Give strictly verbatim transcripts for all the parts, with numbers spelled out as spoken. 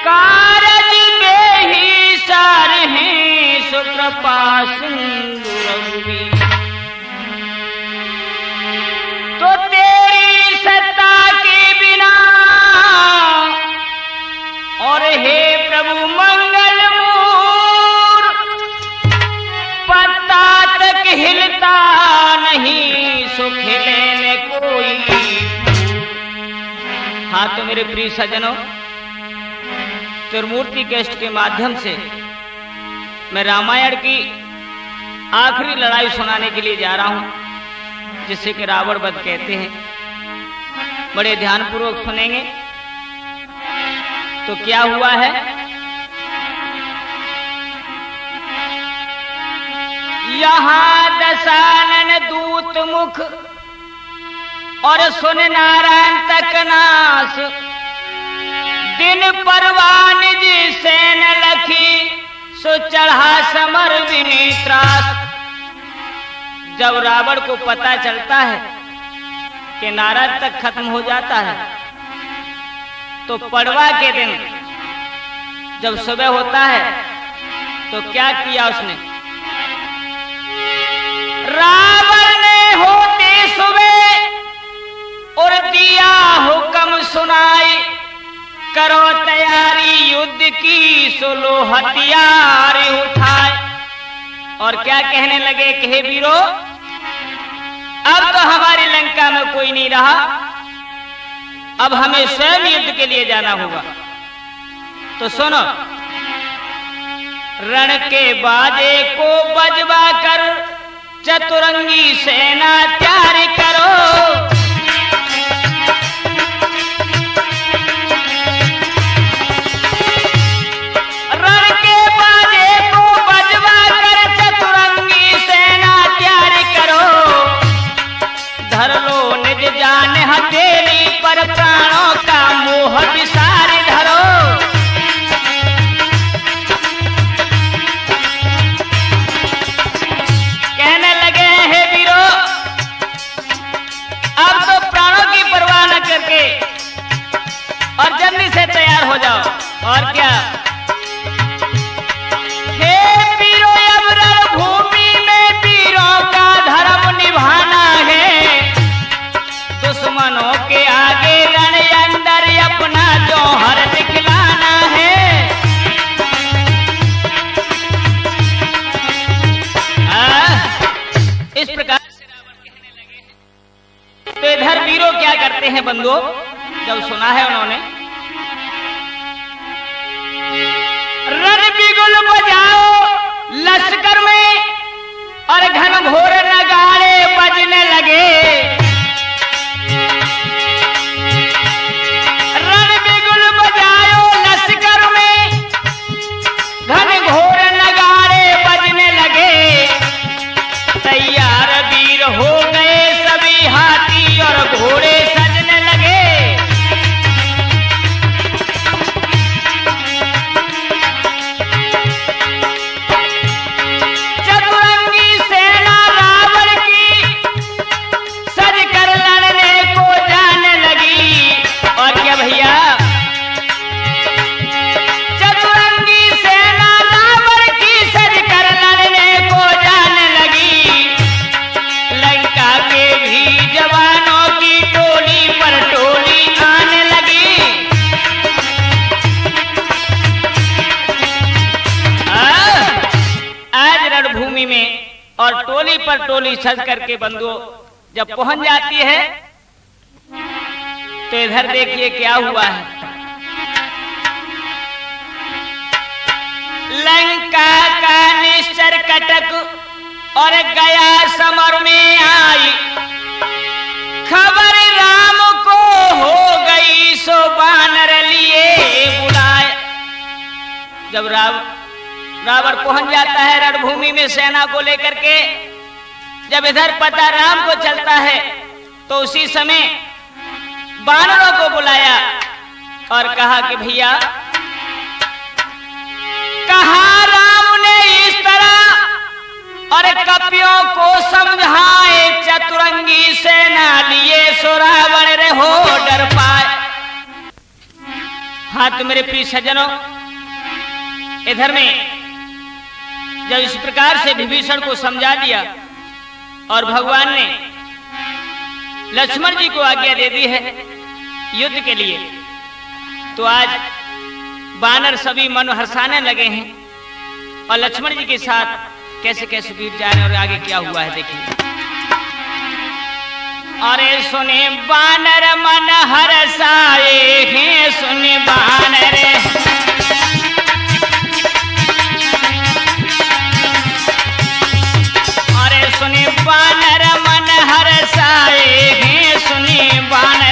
कारज बेही सार हैं सुकृपा सिंधु रघुवीर। तो तेरी सत्ता के बिना और हे प्रभु मंगल मूर पत्ता तक हिलता नहीं सुख लेने कोई। हाँ तो मेरे प्रिय सज्जनों, त्रिमूर्ति केस्ट के माध्यम से मैं रामायण की आखिरी लड़ाई सुनाने के लिए जा रहा हूं, जिसे कि रावण वध कहते हैं। बड़े ध्यानपूर्वक सुनेंगे। तो क्या हुआ है, यहां दशानन दूत मुख और सुन नारायण तक नास। दिन परवान जी सेन लखी सो चढ़ा समर विनी त्रास। जब रावण को पता चलता है कि नारद तक खत्म हो जाता है, तो पड़वा के दिन जब सुबह होता है तो क्या किया उसने, रावण ने होते सुबह और दिया हुक्म सुनाई। करो तैयारी युद्ध की सोलो हथियार उठाए। और क्या कहने लगे कि हे वीरो, अब तो हमारी लंका में कोई नहीं रहा, अब हमें स्वयं युद्ध के लिए जाना होगा। तो सुनो, रण के बाजे को बजवा कर चतुरंगी सेना तैयार करो। रण के बाजे को बजवा कर चतुरंगी सेना तैयार करो। धर लो निज जान हथेली पर प्राणों का मोह विसार धरो। कहने लगे हे वीरो, अब तो प्राणों की परवाह न करके और जल्दी से तैयार हो जाओ। और क्या, हे वीरो, अब रणभूमि में वीरों का धर्म निभाना है। दुश्मनों के आगे रण अंदर अपना जौहर दिखलाना है। आ, इस प्रकार से रावण कहने लगे हैं। तो इधर वीरों क्या करते हैं बंधुओं, जब सुना है उन्होंने, रण बिगुल बजाओ लश्कर में और घन घोर नगाड़े बजने लगे। रण बिगुल बजाओ लश्कर में घन घोर नगाड़े बजने लगे। तैयार वीर हो गए सभी हाथी और घोड़े सजने लगे। चतुरंगी सेना रावण की सज कर लड़ने को जाने लगी। और क्या भैया, चतुरंगी सेना रावण की सज कर लड़ने को जाने लगी। लंका के भी जवानों की टोली पर टोली आने लगी। आ, आज रणभूमि में और टोली पर टोली सज करके बंधुओं जब पहुंच जाती है, तो इधर देखिए क्या हुआ है। लंका का निश्चर कटक और गया समर में आई। खबर राम को हो गई सो बानर लिए बुलाए। जब राव रावण पहुंच जाता है रणभूमि में सेना को लेकर के, जब इधर पता राम को चलता है, तो उसी समय बानरों को बुलाया और कहा कि भैया, कहा राम ने इस तरह और कपियों को समझाए। चतुरंगी सेना लिए सो रावण रे हो डर पाए। हाँ तो मेरे प्रिय सज्जनों, इधर में जब इस प्रकार से विभीषण को समझा दिया और भगवान ने लक्ष्मण जी को आज्ञा दे दी है युद्ध के लिए, तो आज वानर सभी मन हर्षाने लगे हैं और लक्ष्मण जी के साथ कैसे कैसे वीर जा रहे हैं और आगे क्या हुआ है देखिए। अरे सुने वानर मन हर्षाए हैं, सुने वानर, अरे सुने वानर मन हर्षाए हैं, सुने वानर,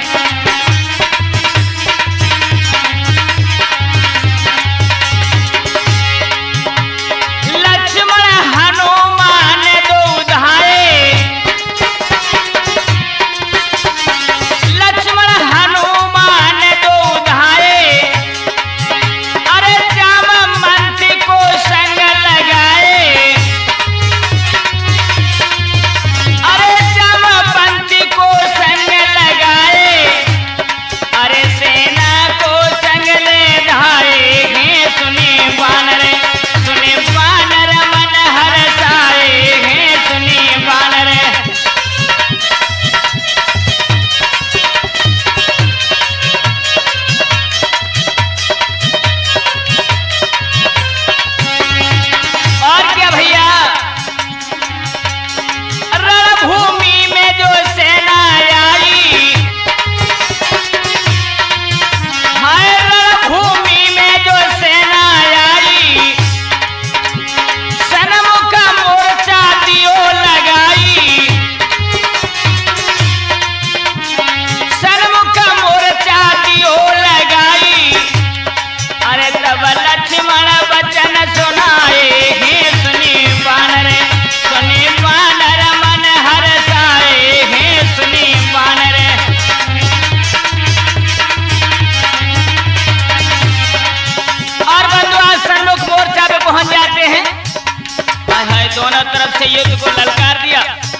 दोनों तरफ से युद्ध को ललकार दिया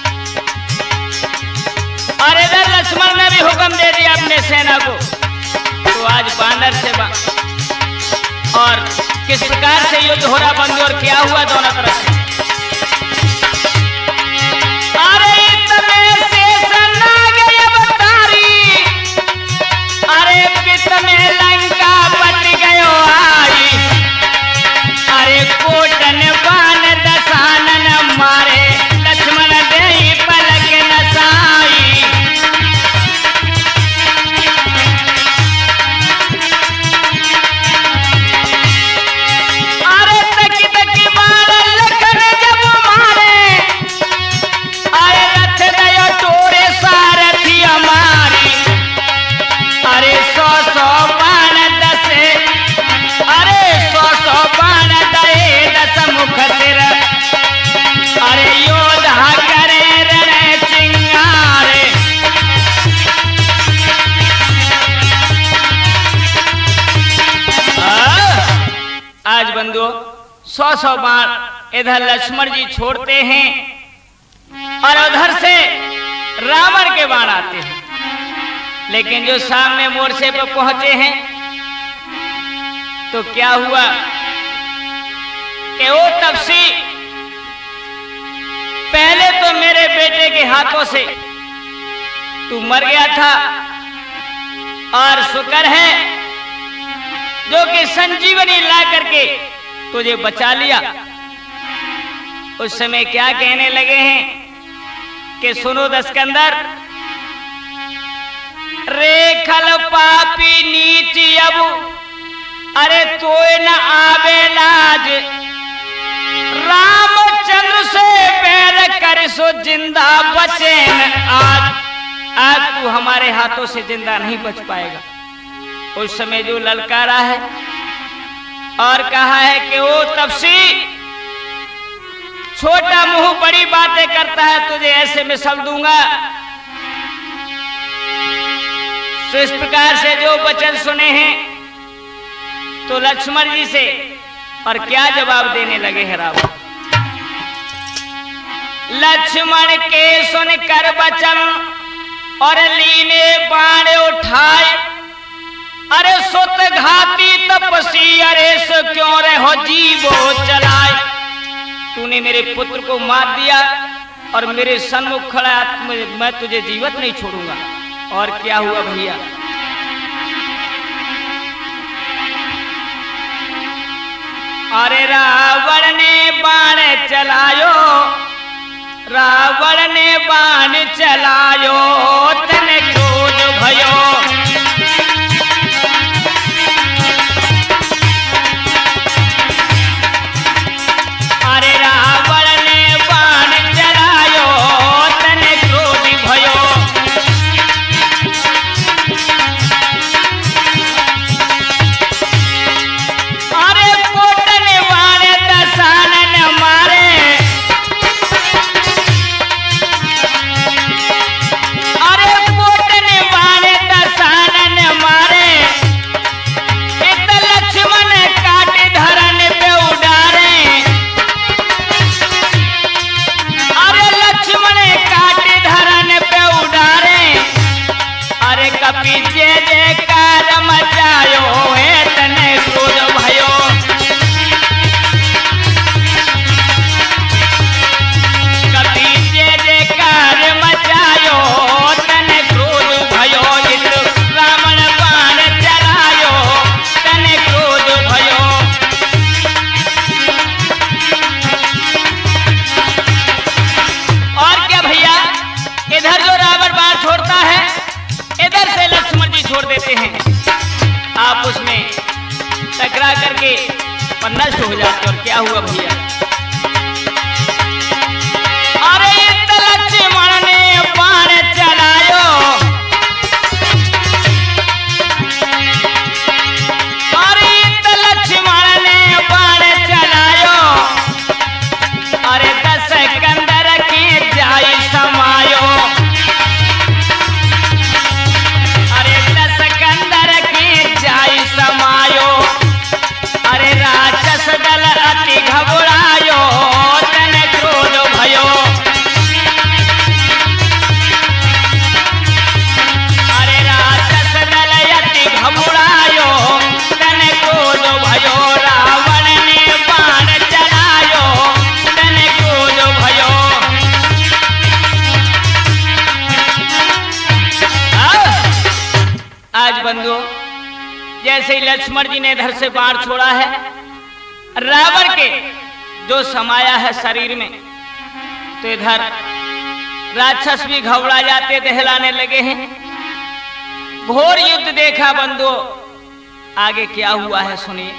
और इधर लक्ष्मण ने भी हुक्म दे दिया अपने सेना को। तो आज वानर से बा... और किस प्रकार से युद्ध हो रहा बंधु और क्या हुआ दोनों तरफ से। अरे इतने से सन्ना गए अवतारी, अरे पित में लंका बच गयो आई, अरे कोटन बान दसानन मारे, लक्ष्मण देहि पलक नसाई, अरे तकी तकी बाण लखन जब मारे, अरे रथ दयो तोरे सारथी हमारी, अरे सौ सौ बाण दसे, अरे सौ सौ बाण दहे दस मुख सिर, अरे योद्धा करे रण चिंगारे। आज बंधुओं सौ सौ बाण इधर लक्ष्मण जी छोड़ते हैं और उधर से रावण के बाण आते हैं, लेकिन जो सामने मोर्चे पर पहुंचे हैं तो क्या हुआ कि वो तपसी पहले तो मेरे बेटे के हाथों से तू मर गया था और शुक्र है जो कि संजीवनी ला करके तुझे बचा लिया। उस समय क्या कहने लगे हैं कि सुनो दस्कंदर, रेखल पापी नीच अब, अरे तोय न आवे लाज, रामचंद्र से बैर कर सो जिंदा बचे न आज, आज तू हमारे हाथों से जिंदा नहीं बच पाएगा। उस समय जो ललकारा है और कहा है कि वो तपसी छोटा मुंह बड़ी बातें करता है, तुझे ऐसे मिसल दूंगा। तो इस प्रकार से जो वचन सुने हैं तो लक्ष्मण जी से और क्या जवाब देने लगे हैं रावण। लक्ष्मण के सुन कर वचन और लीने बाण उठाए, अरे सुत घाती तपसी अरे सो क्यों रे हो जीवो चलाए। तूने मेरे पुत्र को मार दिया और मेरे सन्मुख खड़ा, मैं तुझे जीवित नहीं छोड़ूंगा। और क्या हुआ भैया, अरे रावण ने बाण चलायो, रावण ने बाण चलायो, तने क्रोध भयो। अरे रावण ने बाण चलायो, तने क्रोध भयो। अरे कोटन बाण दसानन मारे, अरे कोटन बाण दसानन मारे, इत लक्ष्मण काट धरन पे उडारे। अरे लक्ष्मण काट धरन पे उडारे, अरे कपि जय जयकार मचायो है, तने क्रोध भयो। कपि जय जयकार मचायो, तने क्रोध भयो। इत रावण बाण चलायो, तने क्रोध भयो। और क्या भैया, इधर जो रावण बाण छोड़ता है, इधर से लक्ष्मण जी छोड़ देते हैं। आप उसमें टकरा करके नष्ट हो जाते। और क्या हुआ भैया, अरे इत लक्ष्मण ने बाण चलायो, अरे इत लक्ष्मण ने बाण चलायो, अरे दस कंदर के जाई समायो। अरे दस कंदर के जाई समायो, अरे राक्षस दल अति घबरायो, तने क्रोध भयो। अरे राक्षस दल अति घबरायो, तने क्रोध भयो। रावण ने बाण चलायो, तने क्रोध भयो। आज बंधुओं, जैसे ही लक्ष्मण जी ने इधर से बाण छोड़ा है, रावण के जो समाया है शरीर में, तो इधर राक्षस भी घबरा जाते, दहलाने लगे हैं। घोर युद्ध देखा बंधुओं। आगे क्या हुआ है सुनिए।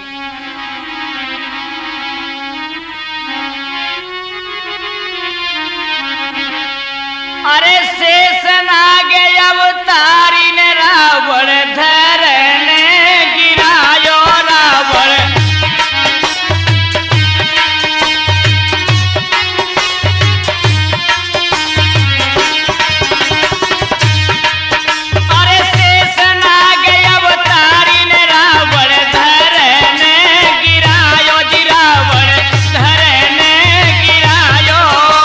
अरे शेष नाग अवतारी ने रावण धरन गिरायो, रावण अरे शेष नाग अवतारी ने रावण धरन गिरायो, जी रावण धरन गिरायो।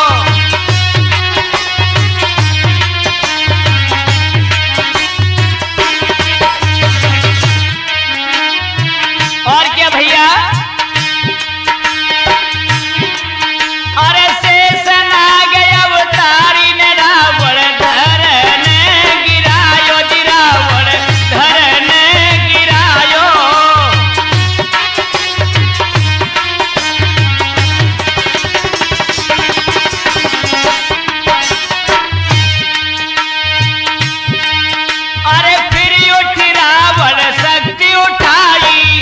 और क्या भैया, अरे शेष नाग अवतारी ने रावण धरन गिरायो, जी रावण धरन गिरायो। अरे फिर उठ रावण शक्ति उठाई।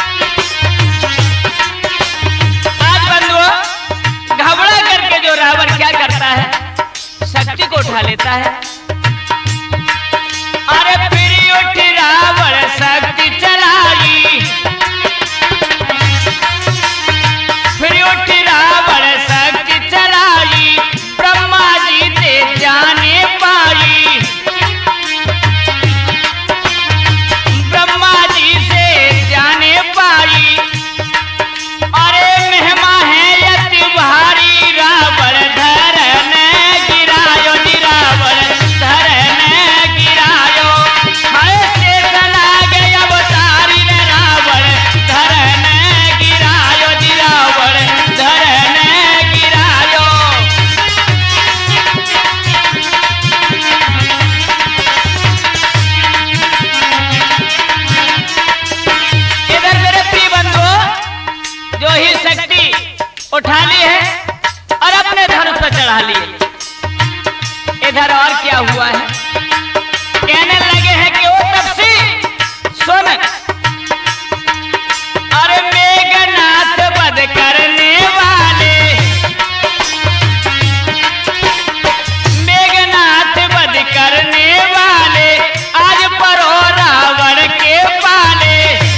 आज बंधुओं, घबरा करके जो रावण क्या करता है, शक्ति को उठा लेता है। अरे फिर उठ रावण शक्ति चलाई, फिर उठ रावण शक्ति चलाई, ब्रह्मा जी से जाने पाई। ब्रह्मा जी से जाने पाई, अरे महिमा है अति भारी, रावण धरन गिरायो, जी रावण उठा ली है और अपने धनुष पर चढ़ा लिए। इधर और क्या हुआ है, कहने लगे हैं कि ओ तपसी सुन, अरे मेघनाथ वध करने वाले, मेघनाथ वध करने वाले आज परो रावण के पाले,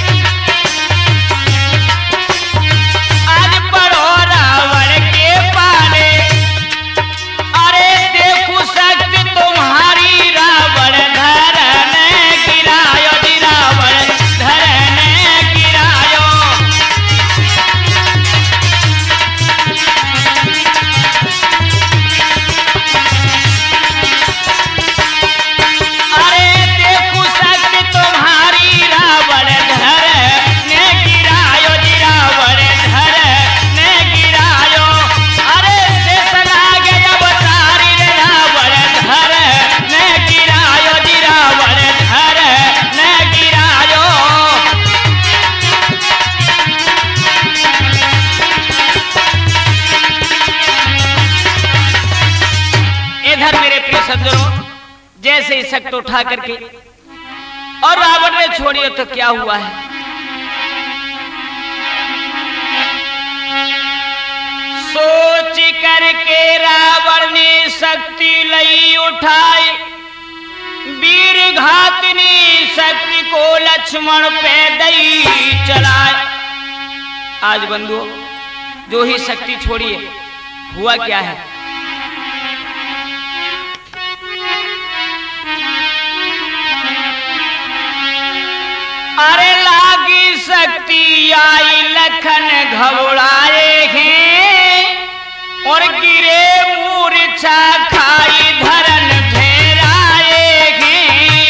आज परो रावण के पाले। अरे देखू शक्ति तुम्हारी रावण धरन गिरायो जी, रावण धरन गिरायो। अरे देखू शक्ति तुम्हारी रावण धरन गिरायो जी, रावण धरन गिरायो। अरे शेषनाग अवतारी रे रावण धरन गिरायो जी, रावण धरन गिरायो। इधर मेरे प्रिय सज्जनों, जैसे ही शक्ति उठा करके और रावण ने छोड़ी तो क्या हुआ है, सोच करके रावण ने शक्ति लई उठाई, वीर घातनी शक्ति को लक्ष्मण पे दई चलाए। आज बंधुओं, जो ही शक्ति छोड़ी है, हुआ क्या है, अरे लागी शक्ति आई लखन घबराए हैं और गिरे मूर्छा खाई धरन फेराए हैं।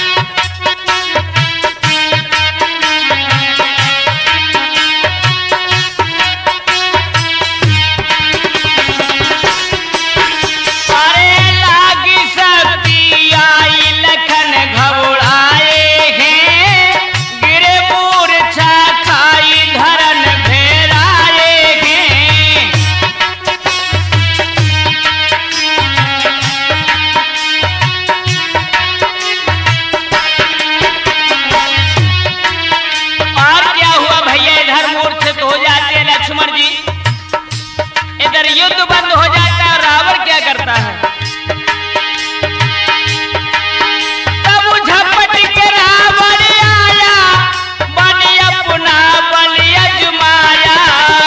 अरे लागी शक्ति आई लखन घबराए हैं, गिरे मूर्छा खाई धरन फेराए हैं। और क्या हुआ भैया, इधर मूर्छित हो जाते हैं लक्ष्मण जी, इधर युद्ध बंद हो जाता है। रावण क्या करता है, तब झपट के रावण आया, बन अपना बल अजमाया।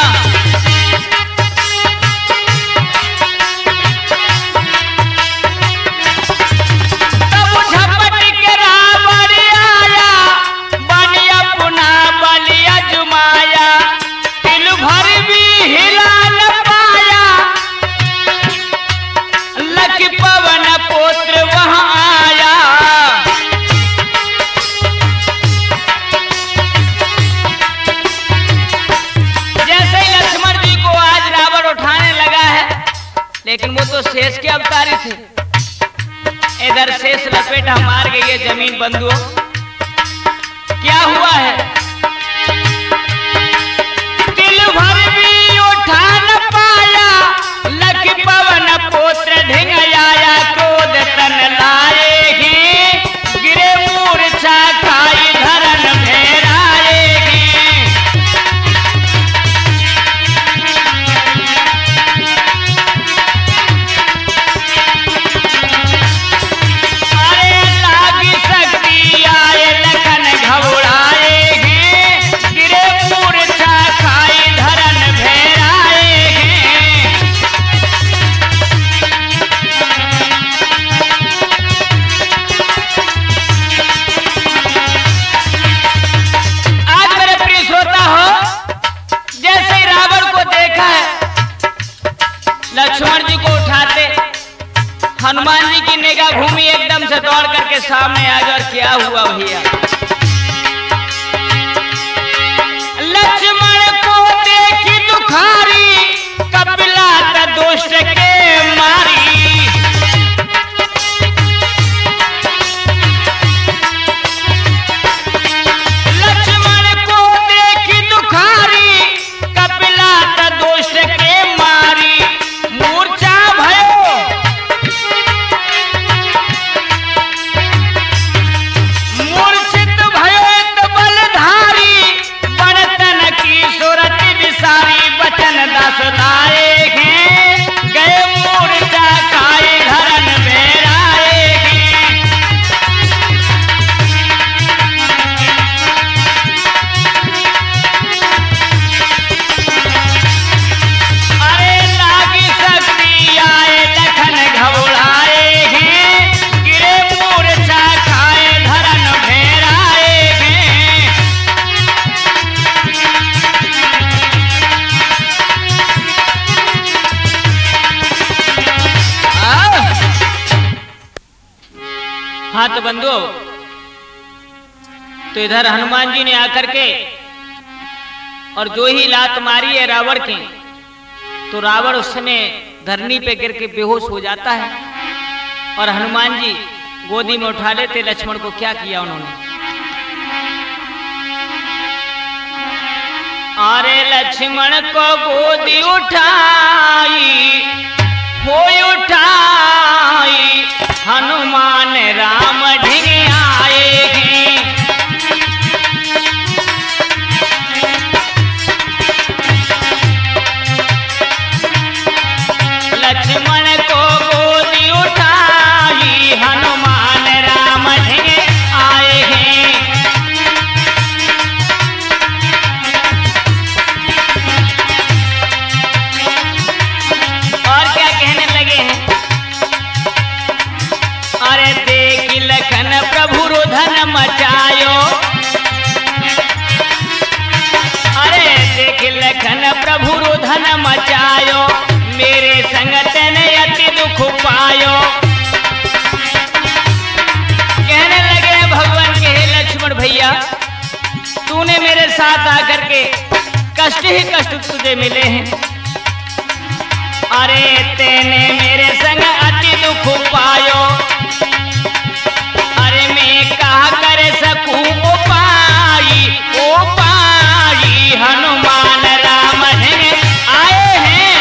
तब झपट के रावण आया, बन अपना बल अजमाया। तिल भर भी हिला न पाया, लख पवन पुत्र वहां आया। जैसे ही लक्ष्मण जी को आज रावण उठाने लगा है, लेकिन वो तो शेष के अवतारी थे। इधर शेष लपेटा मार गई है जमीन। बंधुओं, क्या हुआ है, तिल भर भी उठा न पाया, लख पवन पुत्र ढिंग आया। क्रोध तन लाए हैं, गिरे मूर्छा खाई धरन फेराए हैं। अरे लागी शक्ति आए लखन घबराए हैं, गिरे मूर्छा खाई धरन फेराए हैं। आज मेरे प्रिय श्रोता हो, जैसे ही रावण को देखा है, लक्ष्मण जी को उठाते हनुमान जी की निगाह घूमी, एकदम से दौड़ करके सामने आ गए। और क्या हुआ भैया, लक्ष्मण को देखी दुखारी, कपिला त दुष्ट के मारी। लक्ष्मण को देखी दुखारी, कपिला त दुष्ट भक्त बंधु, तो इधर हनुमान जी ने आकर के और जो ही लात मारी है रावण की, तो रावण उस समय धरनी पे गिर के बेहोश हो जाता है और हनुमान जी गोदी में उठा लेते। लक्ष्मण को क्या किया उन्होंने? अरे लक्ष्मण को गोदी उठाई, हो उठाई, हनुमान राम ढिंगे आए हैं। लक्ष्मण को गोदी उठाई, हनुमान राम ढिंगे आए हैं। और क्या कहने लगे हैं? अरे देख लखन प्रभु रुधन मचायो, अरे देख लखन प्रभु रुधन मचायो, मेरे संगत ने अति दुख पायो। कहने लगे भगवान के, हे लक्ष्मण भैया, तूने मेरे साथ आकर के कष्ट ही कष्ट तुझे मिले हैं। अरे तेने मेरे संग अति दुख पायो, अरे मैं कहा कर सकूं उपाय, उपाय, हनुमान राम ढिंगे आए हैं।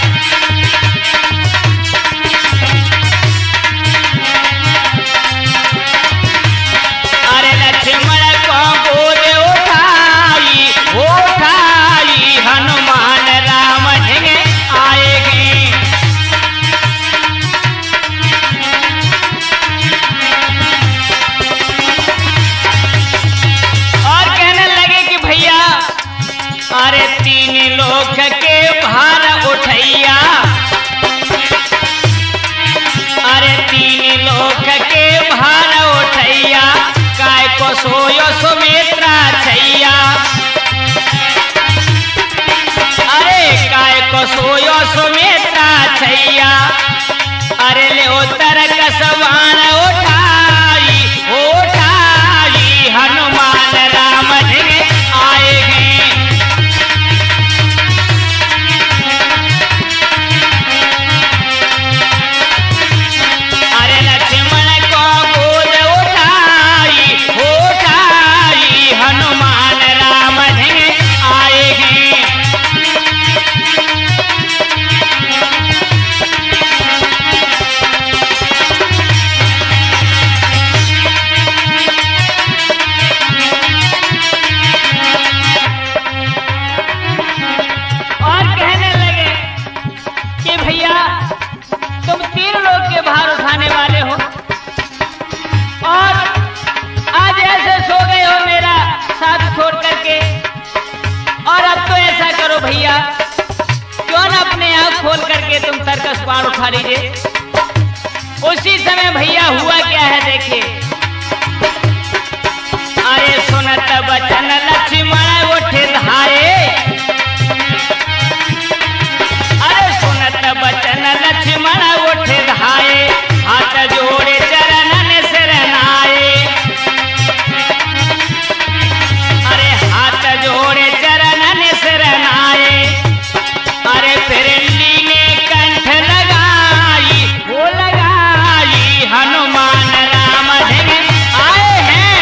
अरे लक्ष्मण को गोद उठाई, उठाई, हनुमान राम ढिंगे आए हैं। और कहने लगे कि भैया, अरे तीन लोक के भार उठैया, अरे तीन लोक के भार उठैया, काय को सोयो सुमित्रा छैया। अरे काय को सोयो सुमित्रा छैया, अरे ले उतर कसवान उठाई, उठाई, हनुमान राम ढिंगे आए हैं। अरे लक्ष्मण को गोद उठाई, उठाई, हनुमान राम ढिंगे आए हैं। और कहने लगे कि भैया, तुम तीन लोग के भार उठाने वाले हो और आज ऐसे सो गए हो मेरा साथ छोड़ करके। और अब तो ऐसा करो भैया, क्यों ना अपने आँख खोल करके तुम तरकस बाण उठा लीजिए। उसी समय भैया हुआ क्या है देखिए। अरे सुनत बचन लक्ष्मण उठ धाये, अरे सुनत बचन लक्ष्मण उठ धाये, हाथ जोड़े चरणन शरणाए। अरे हाथ जोड़े चरणन शरणाए, अरे फिर लीने कंठ लगाई, वो लगाई, हनुमान राम ढिंगे आए हैं।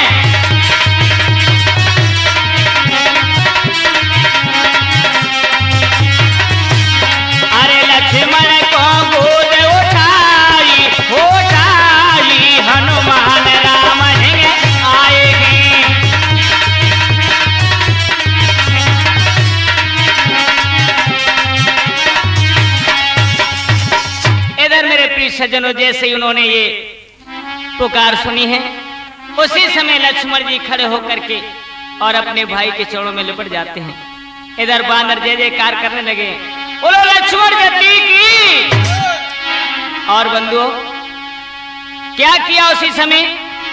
अरे लक्ष्मण को गोद उठाई, उठाई, हनुमान राम ढिंगे आए हैं। इधर मेरे प्रिय सज्जनों, जैसे ही उन्होंने ये पुकार सुनी है, उसी समय लक्ष्मण जी खड़े होकर के और अपने भाई के चरणों में लिपट जाते हैं। इधर बानर जय जयकार करने लगे, बोलो लक्ष्मण गति की। और बंधुओं, क्या किया उसी समय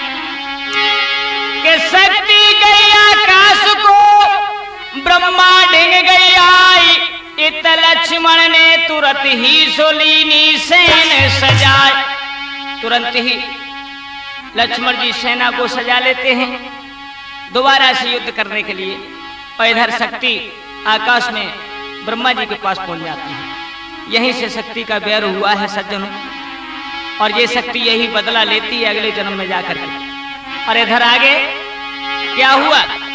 कि शक्ति गई आकाश को, ब्रह्मा ढिंग गई आई, इत लक्ष्मण ने तुरंत ही सोलीनी सेन सजाए। तुरंत ही लक्ष्मण जी सेना को सजा लेते हैं दोबारा से युद्ध करने के लिए। और इधर शक्ति आकाश में ब्रह्मा जी के पास पहुंच जाती है। यहीं से शक्ति का बैर हुआ है सज्जनों, और ये शक्ति यही बदला लेती है अगले जन्म में जाकर के। और इधर आगे क्या हुआ?